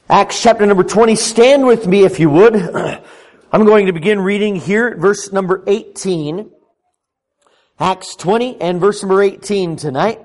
Acts chapter number 20. Stand with me if you would. I'm going to begin reading here at verse number 18. Acts 20 and verse number 18 tonight.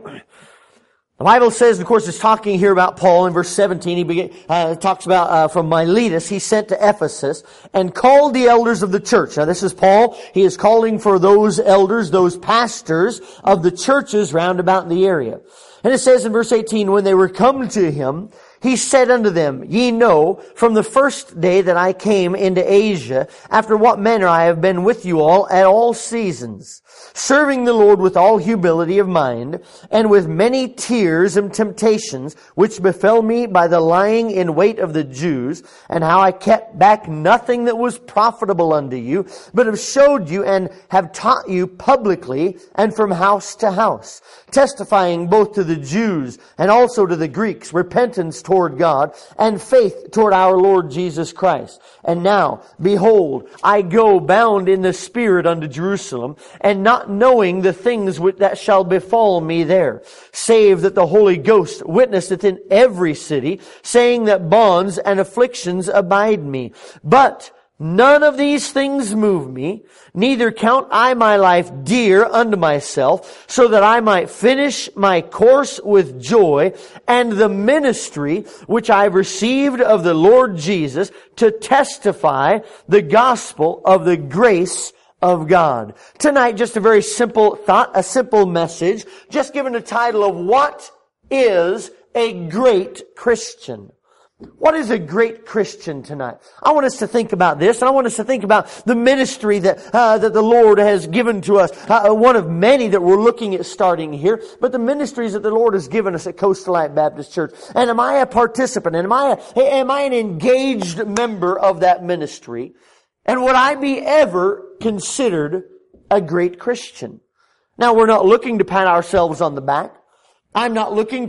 The Bible says, of course, it's talking here about Paul in verse 17. He talks about from Miletus, he sent to Ephesus and called the elders of the church. Now this is Paul. He is calling for those elders, those pastors of the churches round about in the area. And it says in verse 18, when they were come to him, he said unto them, Ye know from the first day that I came into Asia, after what manner I have been with you all at all seasons, serving the Lord with all humility of mind, and with many tears and temptations, which befell me by the lying in wait of the Jews, and how I kept back nothing that was profitable unto you, but have showed you and have taught you publicly and from house to house, testifying both to the Jews and also to the Greeks, repentance toward God and faith toward our Lord Jesus Christ. And now, behold, I go bound in the Spirit unto Jerusalem, and not knowing the things that shall befall me there, save that the Holy Ghost witnesseth in every city, saying that bonds and afflictions abide me. But none of these things move me, neither count I my life dear unto myself, so that I might finish my course with joy, and the ministry which I have received of the Lord Jesus, to testify the gospel of the grace of God. Tonight, just a very simple thought, a simple message, just given the title of What is a Great Christian? What is a great Christian tonight? I want us to think about this, and I want us to think about the ministry that the Lord has given to us. One of many that we're looking at starting here, but the ministries that the Lord has given us at Coastal Light Baptist Church. And am I a participant? And am I an engaged member of that ministry? And would I be ever considered a great Christian? Now, we're not looking to pat ourselves on the back. I'm not looking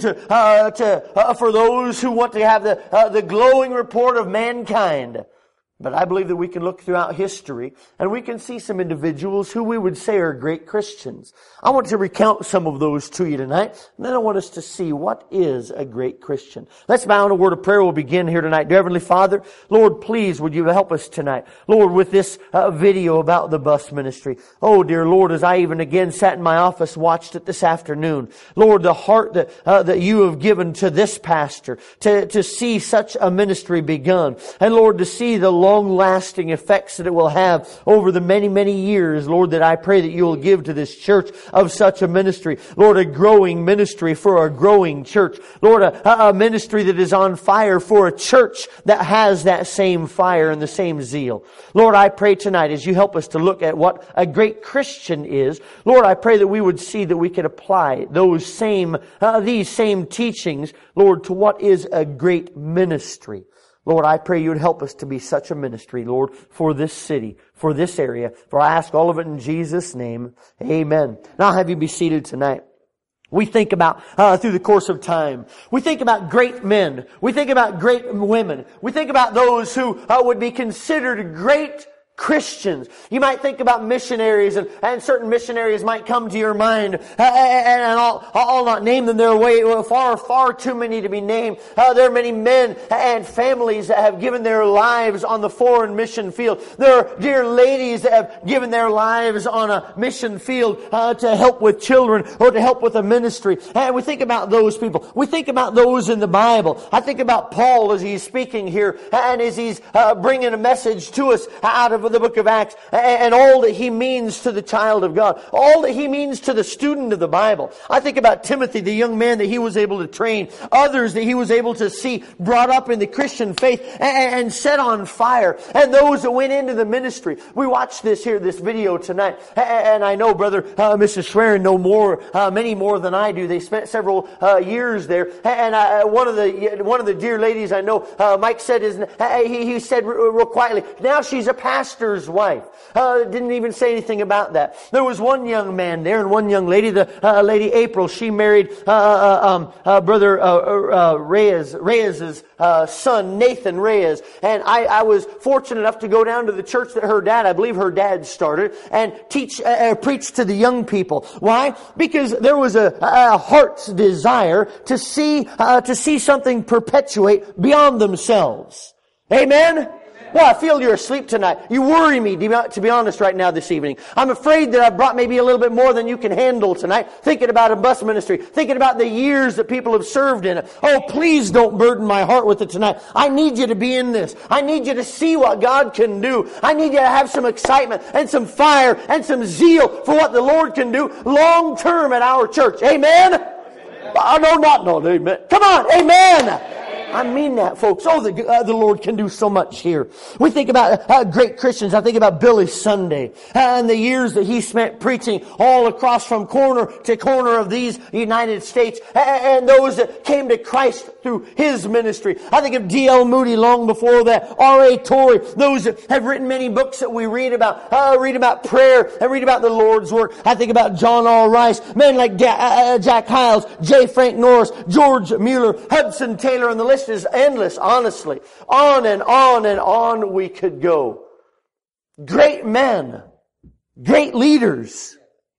for those who want to have the glowing report of mankind. But I believe that we can look throughout history and we can see some individuals who we would say are great Christians. I want to recount some of those to you tonight, and then I want us to see what is a great Christian. Let's bow in a word of prayer. We'll begin here tonight. Dear Heavenly Father, Lord, please would you help us tonight, Lord, with this video about the bus ministry. Oh, dear Lord, as I even again sat in my office, watched it this afternoon, Lord, the heart that you have given to this pastor to see such a ministry begun, and Lord, to see the long-lasting effects that it will have over the many, many years, Lord, that I pray that you will give to this church of such a ministry. Lord, a growing ministry for a growing church. Lord, a ministry that is on fire for a church that has that same fire and the same zeal. Lord, I pray tonight as you help us to look at what a great Christian is, Lord, I pray that we would see that we could apply these same teachings, Lord, to what is a great ministry. Lord, I pray you would help us to be such a ministry, Lord, for this city, for this area. For I ask all of it in Jesus' name. Amen. Now I'll have you be seated tonight. We think about, through the course of time, we think about great men. We think about great women. We think about those who would be considered great Christians. You might think about missionaries, and certain missionaries might come to your mind, and I'll not name them. There are far too many to be named. There are many men and families that have given their lives on the foreign mission field. There are dear ladies that have given their lives on a mission field to help with children or to help with a ministry. And we think about those people. We think about those in the Bible. I think about Paul as he's speaking here and as he's bringing a message to us out of the book of Acts, and all that he means to the child of God, all that he means to the student of the Bible. I think about Timothy, the young man that he was able to train, others that he was able to see brought up in the Christian faith and set on fire, and those that went into the ministry. We watched this video tonight, and I know Brother Mrs. Schwerin know many more than I do. They spent several years there, and one of the dear ladies I know, Mike said, he said real quietly, now she's a pastor pastor's wife. Didn't even say anything about that. There was one young man there and one young lady, Lady April. She married Brother Reyes's son, Nathan Reyes. And I was fortunate enough to go down to the church that I believe her dad started, and preach to the young people. Why? Because there was a heart's desire to see something perpetuate beyond themselves. Amen? Well, I feel you're asleep tonight. You worry me, to be honest, right now this evening. I'm afraid that I've brought maybe a little bit more than you can handle tonight, thinking about a bus ministry, thinking about the years that people have served in it. Oh, please don't burden my heart with it tonight. I need you to be in this. I need you to see what God can do. I need you to have some excitement and some fire and some zeal for what the Lord can do long term at our church. Amen? No, amen. Come on, amen. I mean that, folks. Oh, the Lord can do so much here. We think about great Christians. I think about Billy Sunday and the years that he spent preaching all across from corner to corner of these United States, and those that came to Christ through his ministry. I think of D.L. Moody long before that, R.A. Torrey, those that have written many books that we read about prayer and read about the Lord's work. I think about John R. Rice, men like Jack Hyles, J. Frank Norris, George Mueller, Hudson Taylor, and the list is endless, honestly. On and on and on we could go. Great men, great leaders,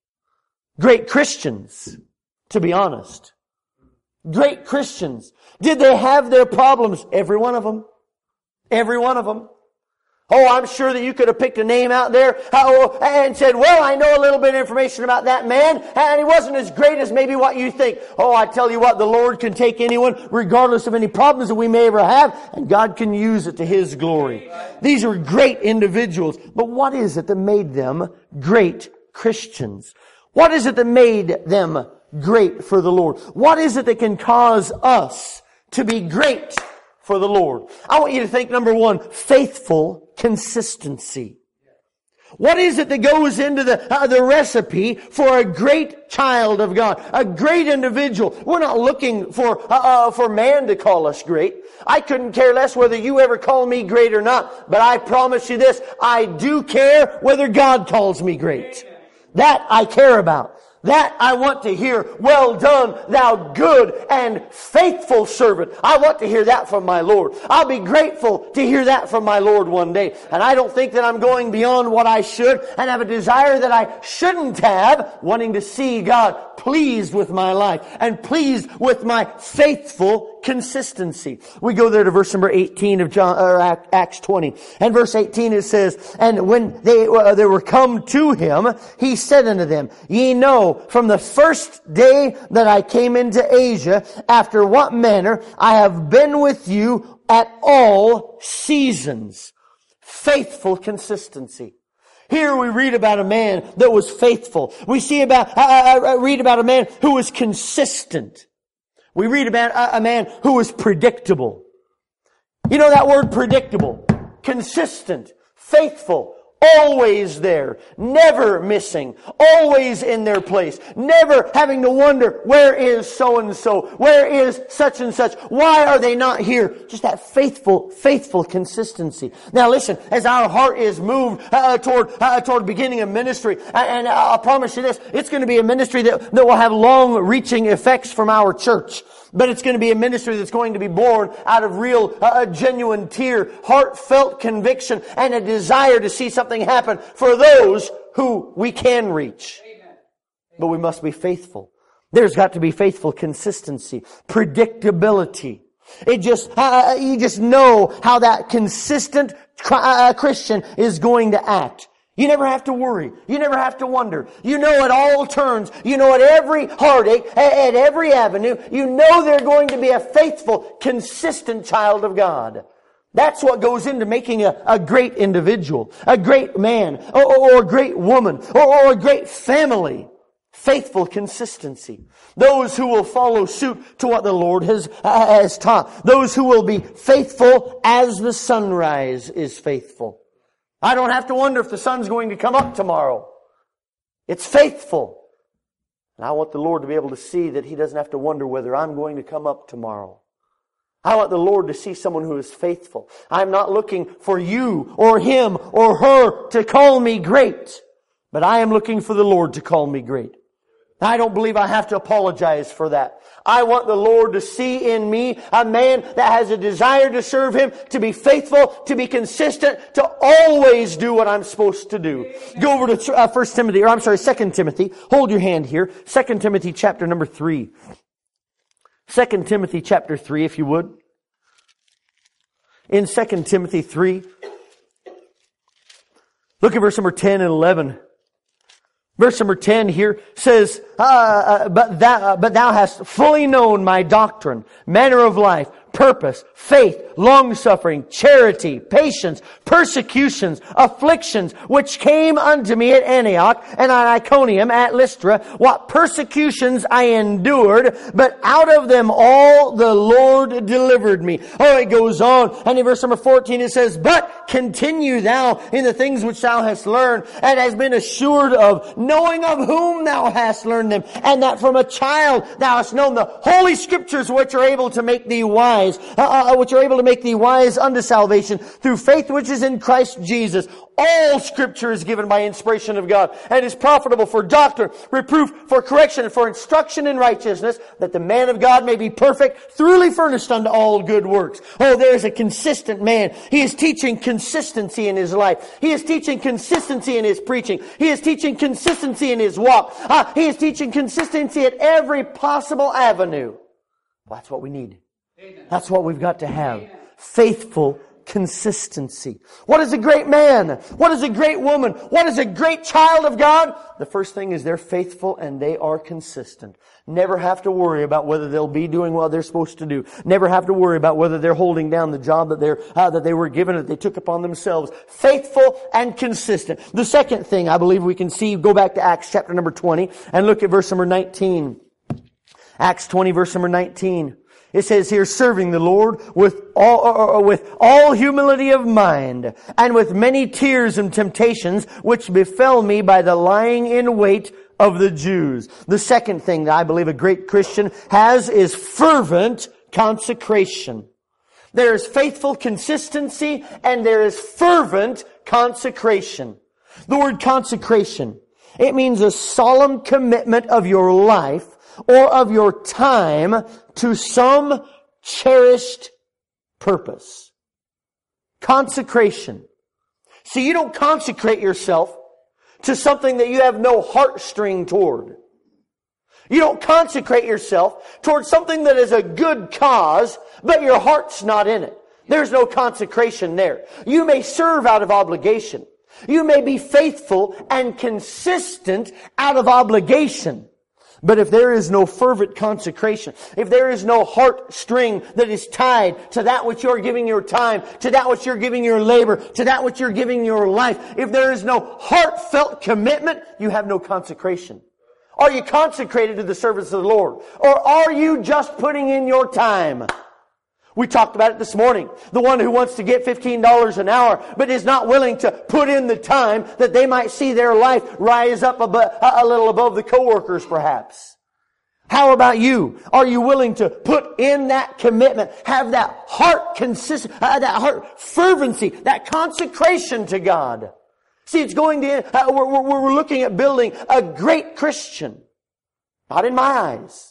great Christians, to be honest. Great Christians. Did they have their problems? Every one of them. Every one of them. Oh, I'm sure that you could have picked a name out there and said, well, I know a little bit of information about that man, and he wasn't as great as maybe what you think. Oh, I tell you what, the Lord can take anyone, regardless of any problems that we may ever have, and God can use it to His glory. These are great individuals. But what is it that made them great Christians? What is it that made them great for the Lord? What is it that can cause us to be great for the Lord? I want you to think, number one, faithful consistency. What is it that goes into the recipe for a great child of God, a great individual? We're not looking for man to call us great. I couldn't care less whether you ever call me great or not, but I promise you this, I do care whether God calls me great. That I care about. That I want to hear, well done, thou good and faithful servant. I want to hear that from my Lord. I'll be grateful to hear that from my Lord one day. And I don't think that I'm going beyond what I should and have a desire that I shouldn't have, wanting to see God pleased with my life and pleased with my faithful consistency. We go there to verse number 18 of Acts 20. And verse 18 it says, and when they were come to him, he said unto them, ye know from the first day that I came into Asia, after what manner I have been with you at all seasons. Faithful consistency. Here we read about a man that was faithful. We read about a man who was consistent. We read about a man who was predictable. You know that word predictable? Consistent, faithful, always there, never missing, always in their place, never having to wonder, where is so-and-so? Where is such and such? Why are they not here? Just that faithful consistency. Now listen, as our heart is moved toward beginning a ministry, and I'll promise you this, it's going to be a ministry that will have long-reaching effects from our church. But it's going to be a ministry that's going to be born out of real, genuine tear, heartfelt conviction, and a desire to see something happen for those who we can reach. Amen. But we must be faithful. There's got to be faithful consistency, predictability. You just know how that consistent Christian is going to act. You never have to worry. You never have to wonder. You know at all turns. You know at every heartache, at every avenue, you know they're going to be a faithful, consistent child of God. That's what goes into making a great individual, a great man, or a great woman, or a great family. Faithful consistency. Those who will follow suit to what the Lord has taught. Those who will be faithful as the sunrise is faithful. I don't have to wonder if the sun's going to come up tomorrow. It's faithful. And I want the Lord to be able to see that He doesn't have to wonder whether I'm going to come up tomorrow. I want the Lord to see someone who is faithful. I'm not looking for you or him or her to call me great, but I am looking for the Lord to call me great. I don't believe I have to apologize for that. I want the Lord to see in me a man that has a desire to serve Him, to be faithful, to be consistent, to always do what I'm supposed to do. Go over to 2 Timothy. Hold your hand here. 2 Timothy chapter number 3. 2 Timothy chapter 3, if you would. In 2 Timothy 3, look at verse number 10 and 11. Verse number 10 here says, but thou hast fully known my doctrine, manner of life, purpose, faith, long-suffering, charity, patience, persecutions, afflictions, which came unto me at Antioch and at Iconium, at Lystra, what persecutions I endured, but out of them all the Lord delivered me. Oh, it goes on. And in verse number 14 it says, but continue thou in the things which thou hast learned and hast been assured of, knowing of whom thou hast learned them, and that from a child thou hast known the holy scriptures which are able to make thee wise, which are able to make thee wise unto salvation through faith which is in Christ Jesus. All Scripture is given by inspiration of God and is profitable for doctrine, reproof, for correction, and for instruction in righteousness, that the man of God may be perfect, thoroughly furnished unto all good works. Oh, there's a consistent man. He is teaching consistency in his life. He is teaching consistency in his preaching. He is teaching consistency in his walk. He is teaching consistency at every possible avenue. Well, that's what we need. That's what we've got to have. Faithful consistency. What is a great man? What is a great woman? What is a great child of God? The first thing is they're faithful and they are consistent. Never have to worry about whether they'll be doing what they're supposed to do. Never have to worry about whether they're holding down the job that they were given, that they took upon themselves. Faithful and consistent. The second thing I believe we can see, go back to Acts chapter number 20 and look at verse number 19. Acts 20 verse number 19. It says here, serving the Lord with all humility of mind, and with many tears and temptations, which befell me by the lying in wait of the Jews. The second thing that I believe a great Christian has is fervent consecration. There is faithful consistency, and there is fervent consecration. The word consecration, it means a solemn commitment of your life or of your time to some cherished purpose. Consecration. See, you don't consecrate yourself to something that you have no heartstring toward. You don't consecrate yourself towards something that is a good cause, but your heart's not in it. There's no consecration there. You may serve out of obligation. You may be faithful and consistent out of obligation. But if there is no fervent consecration, if there is no heartstring that is tied to that which you're giving your time, to that which you're giving your labor, to that which you're giving your life, if there is no heartfelt commitment, you have no consecration. Are you consecrated to the service of the Lord? Or are you just putting in your time? We talked about it this morning. The one who wants to get $15 an hour, but is not willing to put in the time that they might see their life rise up a little above the coworkers, perhaps. How about you? Are you willing to put in that commitment, have that heart that heart fervency, that consecration to God? See, it's going to. We're looking at building a great Christian, not in my eyes.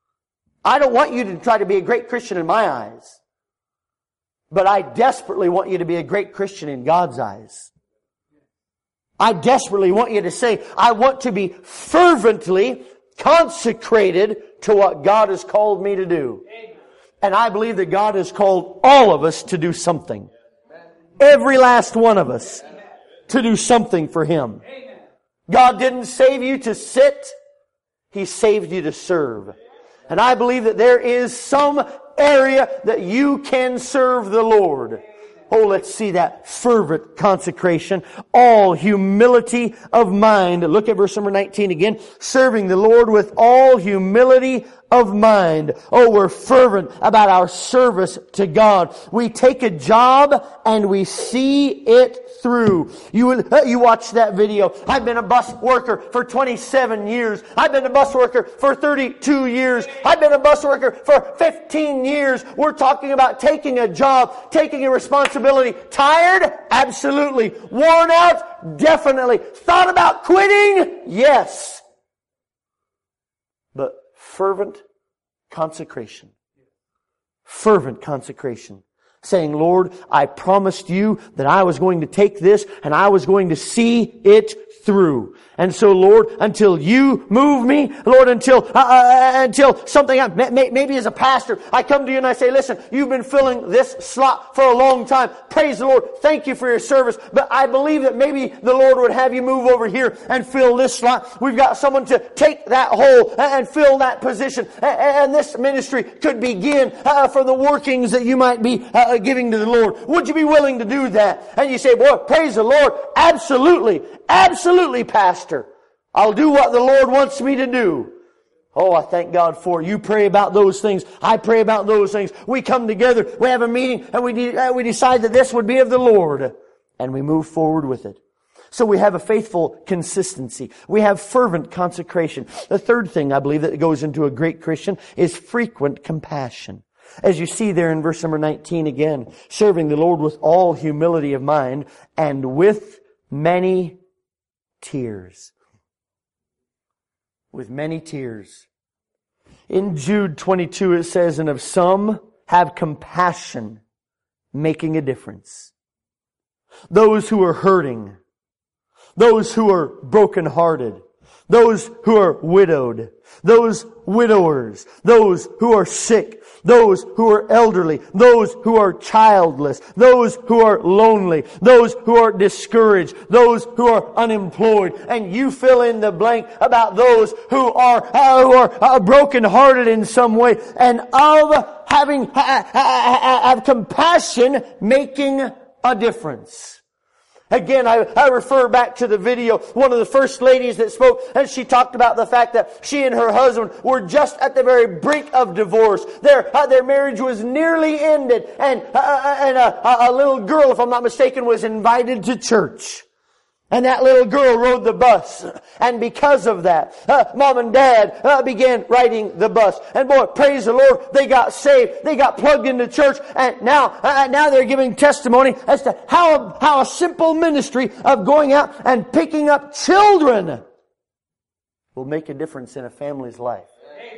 I don't want you to try to be a great Christian in my eyes. But I desperately want you to be a great Christian in God's eyes. I desperately want you to say, I want to be fervently consecrated to what God has called me to do. And I believe that God has called all of us to do something. Every last one of us to do something for Him. God didn't save you to sit. He saved you to serve. And I believe that there is some area that you can serve the Lord. Oh, let's see that fervent consecration. All humility of mind. Look at verse number 19 again. Serving the Lord with all humility of mind. Oh, we're fervent about our service to God. We take a job and we see it through. You watch that video. I've been a bus worker for 27 years. I've been a bus worker for 32 years. I've been a bus worker for 15 years. We're talking about taking a job, taking a responsibility. Tired? Absolutely. Worn out? Definitely. Thought about quitting? Yes. But fervent consecration. Fervent consecration. Saying, Lord, I promised you that I was going to take this and I was going to see it through. And so, Lord, until you move me, Lord, until something, maybe as a pastor, I come to you and I say, listen, you've been filling this slot for a long time. Praise the Lord. Thank you for your service. But I believe that maybe the Lord would have you move over here and fill this slot. We've got someone to take that hole and fill that position. And this ministry could begin for the workings that you might be giving to the Lord. Would you be willing to do that? And you say, boy, praise the Lord. Absolutely. Absolutely, Pastor. I'll do what the Lord wants me to do. Oh, I thank God for it. You pray about those things. I pray about those things. We come together. We have a meeting and we decide that this would be of the Lord. And we move forward with it. So we have a faithful consistency. We have fervent consecration. The third thing I believe that goes into a great Christian is frequent compassion. As you see there in verse number 19 again, serving the Lord with all humility of mind and with many tears. With many tears. In Jude 22 it says, and of some have compassion, making a difference. Those who are hurting. Those who are brokenhearted. Those who are widowed. Those widowers. Those who are sick. Those who are elderly. Those who are childless. Those who are lonely. Those who are discouraged. Those who are unemployed. And you fill in the blank about those who are brokenhearted in some way. And of having compassion, making a difference. Again, I refer back to the video. One of the first ladies that spoke, and she talked about the fact that she and her husband were just at the very brink of divorce. Their marriage was nearly ended, and a little girl, if I'm not mistaken, was invited to church. And that little girl rode the bus. And because of that, Mom and Dad began riding the bus. And boy, praise the Lord, they got saved. They got plugged into church. And now they're giving testimony as to how a simple ministry of going out and picking up children will make a difference in a family's life.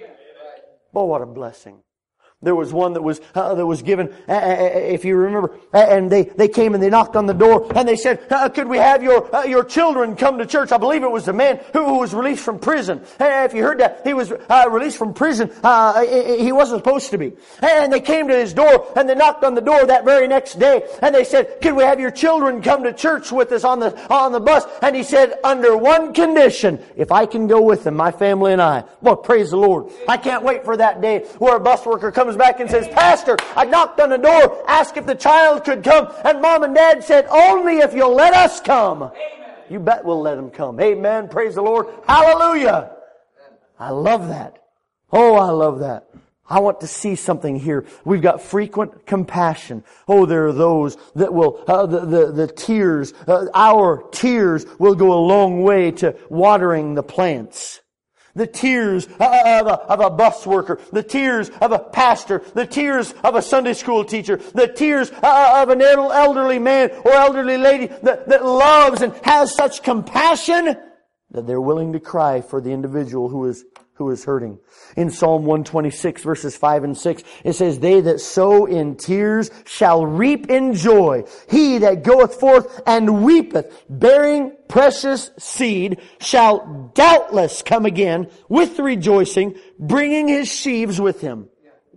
Boy, what a blessing. There was one that was given, if you remember, and they came and they knocked on the door and they said, could we have your children come to church? I believe it was the man who was released from prison. If you heard that, he was released from prison. He wasn't supposed to be. And they came to his door and they knocked on the door that very next day and they said, could we have your children come to church with us on the bus? And he said, under one condition, if I can go with them, my family and I. Well, praise the Lord. I can't wait for that day where a bus worker comes back and says, Pastor, I knocked on the door, asked if the child could come, and Mom and Dad said, only if you'll let us come. Amen. You bet we'll let them come. Amen. Praise the Lord. Hallelujah. I love that. Oh, I love that. I want to see something here. We've got frequent compassion. Oh, there are those that will, the tears, our tears will go a long way to watering the plants. The tears of a bus worker, the tears of a pastor, the tears of a Sunday school teacher, the tears of an elderly man or elderly lady that loves and has such compassion that they're willing to cry for the individual who is hurting. In Psalm 126 verses 5 and 6, it says, they that sow in tears shall reap in joy. He that goeth forth and weepeth, bearing precious seed, shall doubtless come again with rejoicing, bringing his sheaves with him.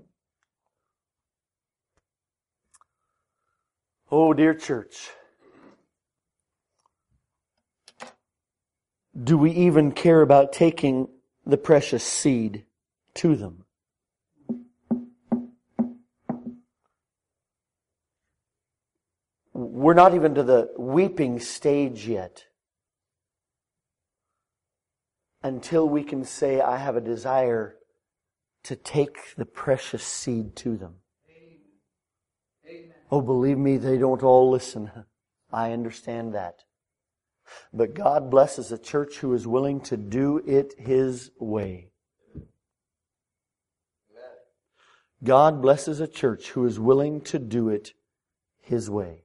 Oh, dear church, do we even care about taking the precious seed to them? We're not even to the weeping stage yet until we can say, I have a desire to take the precious seed to them. Oh, believe me, they don't all listen. I understand that. But God blesses a church who is willing to do it His way. God blesses a church who is willing to do it His way.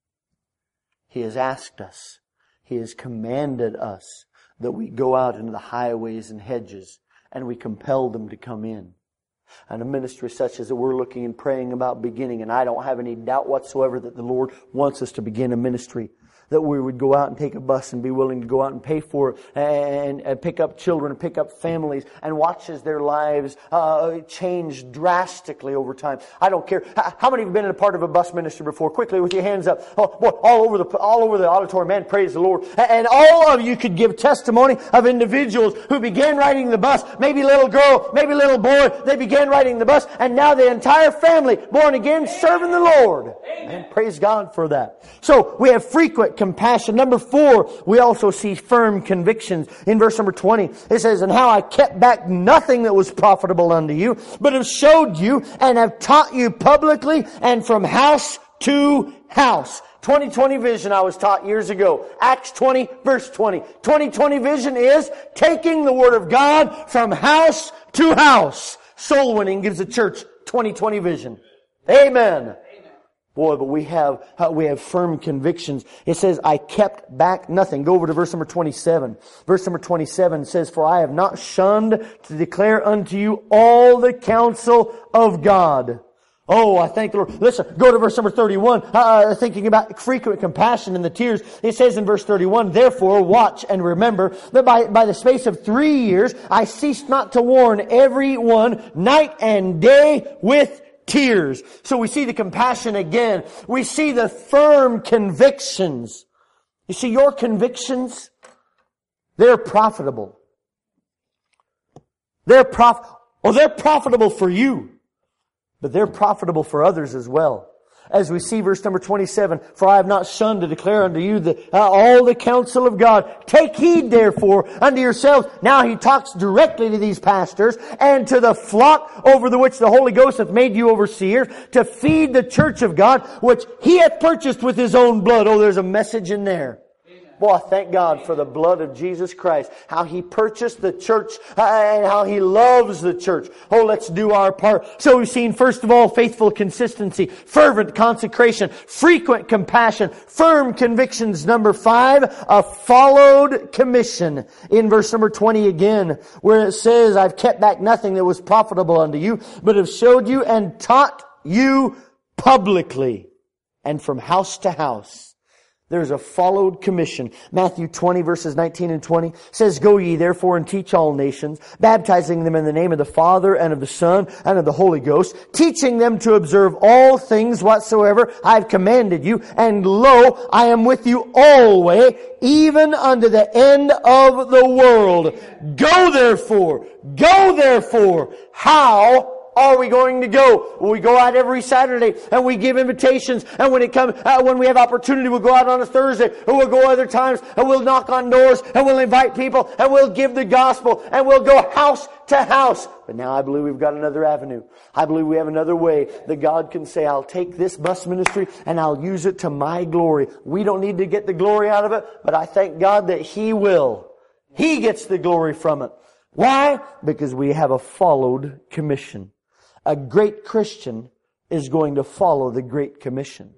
He has asked us, He has commanded us that we go out into the highways and hedges and we compel them to come in. And a ministry such as that we're looking and praying about beginning, and I don't have any doubt whatsoever that the Lord wants us to begin a ministry, that we would go out and take a bus and be willing to go out and pay for it and pick up children and pick up families and watch as their lives change drastically over time. I don't care. How many have been in a part of a bus ministry before? Quickly with your hands up. Oh, boy, all over the auditorium. Man, praise the Lord. And all of you could give testimony of individuals who began riding the bus. Maybe little girl, maybe little boy. They began riding the bus and now the entire family born again serving the Lord. And praise God for that. So we have frequent compassion. Number 4, we also see firm convictions. In verse number 20, it says, "And how I kept back nothing that was profitable unto you, but have showed you and have taught you publicly and from house to house." 2020 vision I was taught years ago. Acts 20, verse 20. 2020 vision is taking the Word of God from house to house. Soul winning gives the church 2020 vision. Amen. Boy, but we have firm convictions. It says, "I kept back nothing." Go over to verse number 27. Verse number 27 says, "For I have not shunned to declare unto you all the counsel of God." Oh, I thank the Lord. Listen, go to verse number 31, thinking about frequent compassion and the tears. It says in verse 31, "Therefore watch and remember that by the space of 3 years I ceased not to warn every one night and day with tears." So we see the compassion again. We see the firm convictions. You see, your convictions, they're profitable. They're profitable for you, but they're profitable for others as well. As we see verse number 27, "For I have not shunned to declare unto you all the counsel of God. Take heed therefore unto yourselves." Now he talks directly to these pastors and to the flock over the which the Holy Ghost hath made you overseers, to feed the church of God, which He hath purchased with His own blood. Oh, there's a message in there. Boy, thank God for the blood of Jesus Christ. How He purchased the church and how He loves the church. Oh, let's do our part. So we've seen, first of all, faithful consistency, fervent consecration, frequent compassion, firm convictions. Number 5, a followed commission. In verse number 20 again, where it says, "I've kept back nothing that was profitable unto you, but have showed you and taught you publicly and from house to house." There's a followed commission. Matthew 20 verses 19 and 20 says, "Go ye therefore and teach all nations, baptizing them in the name of the Father and of the Son and of the Holy Ghost, teaching them to observe all things whatsoever I have commanded you. And lo, I am with you always, even unto the end of the world." Go therefore. Go therefore. How are we going to go? Well, we go out every Saturday and we give invitations, and when we have opportunity, we'll go out on a Thursday, and we'll go other times, and we'll knock on doors, and we'll invite people, and we'll give the gospel, and we'll go house to house. But now I believe we've got another avenue. I believe we have another way that God can say, "I'll take this bus ministry and I'll use it to my glory." We don't need to get the glory out of it, but I thank God that He will. He gets the glory from it. Why? Because we have a followed commission. A great Christian is going to follow the Great Commission.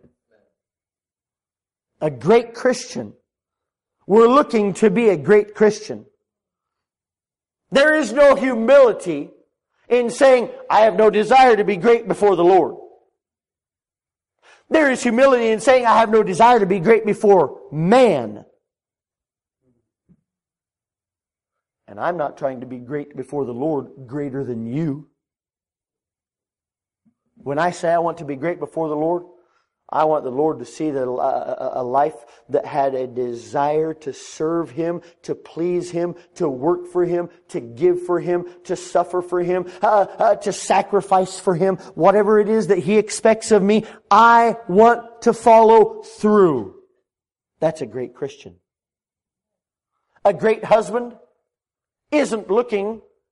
A great Christian. We're looking to be a great Christian. There is no humility in saying, "I have no desire to be great before the Lord." There is humility in saying, "I have no desire to be great before man." And I'm not trying to be great before the Lord, greater than you. When I say I want to be great before the Lord, I want the Lord to see that a life that had a desire to serve Him, to please Him, to work for Him, to give for Him, to suffer for Him, to sacrifice for Him. Whatever it is that He expects of me, I want to follow through. That's a great Christian. A great husband isn't looking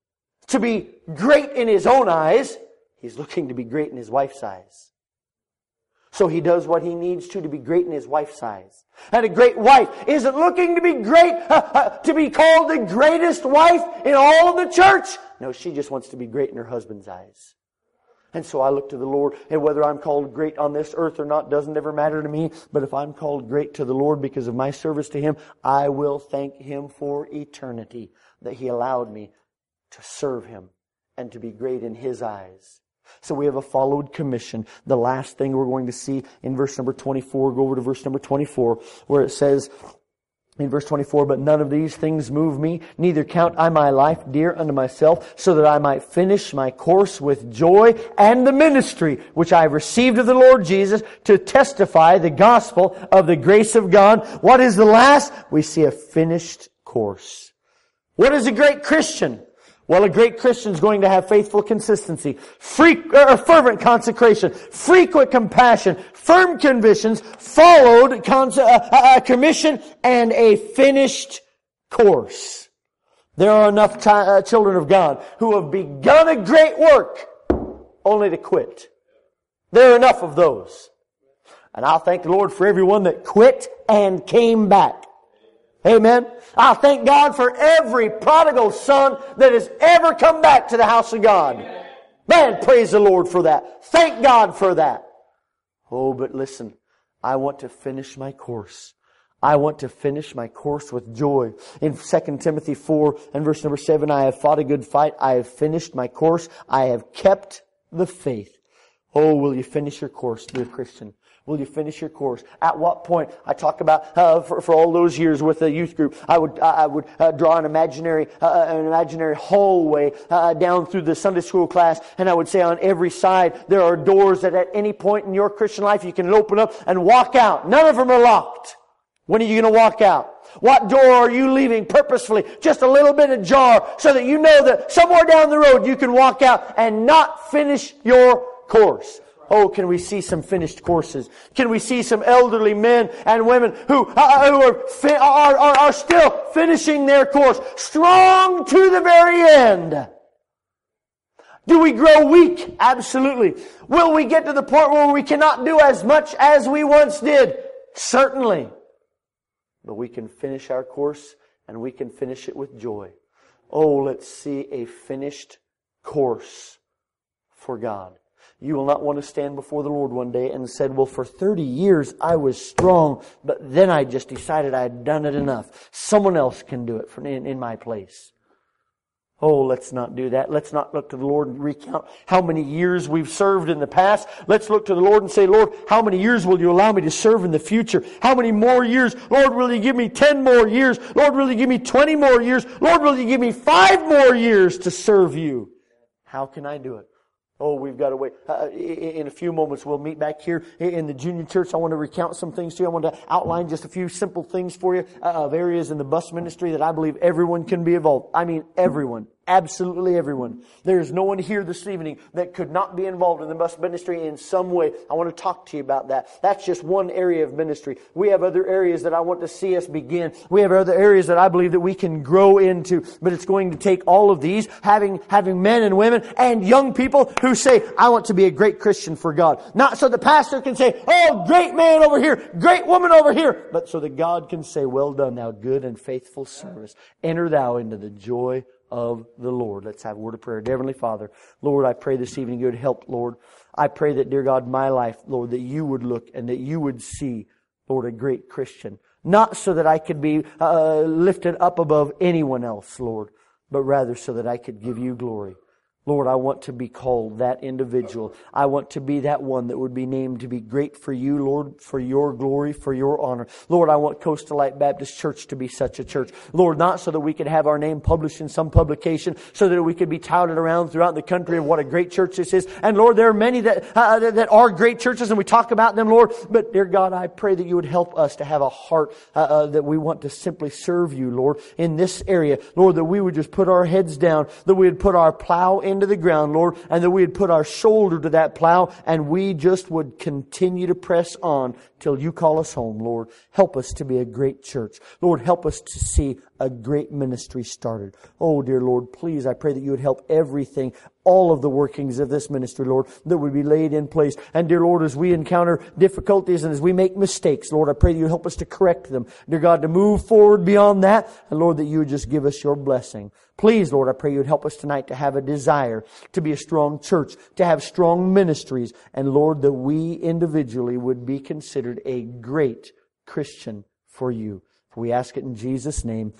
to be great in his own eyes. He's looking to be great in his wife's eyes. So he does what he needs to be great in his wife's eyes. And a great wife isn't looking to be great, to be called the greatest wife in all of the church. No, she just wants to be great in her husband's eyes. And so I look to the Lord, and whether I'm called great on this earth or not doesn't ever matter to me. But if I'm called great to the Lord because of my service to Him, I will thank Him for eternity that He allowed me to serve Him and to be great in His eyes. So we have a followed commission. The last thing we're going to see in verse number 24, go over to verse number 24, where it says, in verse 24, but none of these things move me, neither count I my life dear unto myself, so that I might finish my course with joy and the ministry which I have received of the Lord Jesus to testify the gospel of the grace of God. What is the last? We see a finished course. What is a great Christian? Well, a great Christian is going to have faithful consistency, fervent consecration, frequent compassion, firm convictions, followed commission, and a finished course. There are enough children of God who have begun a great work only to quit. There are enough of those. And I'll thank the Lord for everyone that quit and came back. Amen. I thank God for every prodigal son that has ever come back to the house of God. Man, praise the Lord for that. Thank God for that. Oh, but listen, I want to finish my course. I want to finish my course with joy. In 2 Timothy 4 and verse number 7, I have fought a good fight. I have finished my course. I have kept the faith. Oh, will you finish your course, dear Christian? Will you finish your course? At what point? I talk about for all those years with the youth group, I would draw an imaginary hallway down through the Sunday school class, and I would say on every side there are doors that at any point in your Christian life you can open up and walk out. None of them are locked. When are you going to walk out? What door are you leaving purposefully just a little bit ajar so that you know that somewhere down the road you can walk out and not finish your course? Oh, can we see some finished courses? Can we see some elderly men and women who are still finishing their course, strong to the very end? Do we grow weak? Absolutely. Will we get to the point where we cannot do as much as we once did? Certainly. But we can finish our course, and we can finish it with joy. Oh, let's see a finished course for God. You will not want to stand before the Lord one day and said, well, for 30 years I was strong, but then I just decided I had done it enough. Someone else can do it in my place. Oh, let's not do that. Let's not look to the Lord and recount how many years we've served in the past. Let's look to the Lord and say, Lord, how many years will you allow me to serve in the future? How many more years? Lord, will you give me 10 more years? Lord, will you give me 20 more years? Lord, will you give me 5 more years to serve you? How can I do it? Oh, we've got to wait. In a few moments, we'll meet back here in the junior church. I want to recount some things to you. I want to outline just a few simple things for you of areas in the bus ministry that I believe everyone can be involved. I mean, everyone. Absolutely everyone. There is no one here this evening that could not be involved in the bus ministry in some way. I want to talk to you about that. That's just one area of ministry. We have other areas that I want to see us begin. We have other areas that I believe that we can grow into. But it's going to take all of these, having men and women and young people who say, I want to be a great Christian for God. Not so the pastor can say, oh, great man over here, great woman over here. But so that God can say, well done, thou good and faithful servant. Enter thou into the joy of the Lord. Let's have a word of prayer. Dear Heavenly Father, Lord, I pray this evening you would help, Lord. I pray that, dear God, my life, Lord, that you would look and that you would see, Lord, a great Christian. Not so that I could be lifted up above anyone else, Lord, but rather so that I could give you glory. Lord, I want to be called that individual. I want to be that one that would be named to be great for you, Lord, for your glory, for your honor. Lord, I want Coastal Light Baptist Church to be such a church. Lord, not so that we could have our name published in some publication, so that we could be touted around throughout the country of what a great church this is. And Lord, there are many that are great churches and we talk about them, Lord. But dear God, I pray that you would help us to have a heart that we want to simply serve you, Lord, in this area. Lord, that we would just put our heads down, that we would put our plow into the ground, Lord, and that we would put our shoulder to that plow and we just would continue to press on till you call us home, Lord. Help us to be a great church. Lord, help us to see a great ministry started. Oh, dear Lord, please, I pray that you would help everything, all of the workings of this ministry, Lord, that would be laid in place. And dear Lord, as we encounter difficulties and as we make mistakes, Lord, I pray that you help us to correct them. Dear God, to move forward beyond that. And Lord, that you would just give us your blessing. Please, Lord, I pray you would help us tonight to have a desire to be a strong church, to have strong ministries. And Lord, that we individually would be considered a great Christian for you. For we ask it in Jesus' name.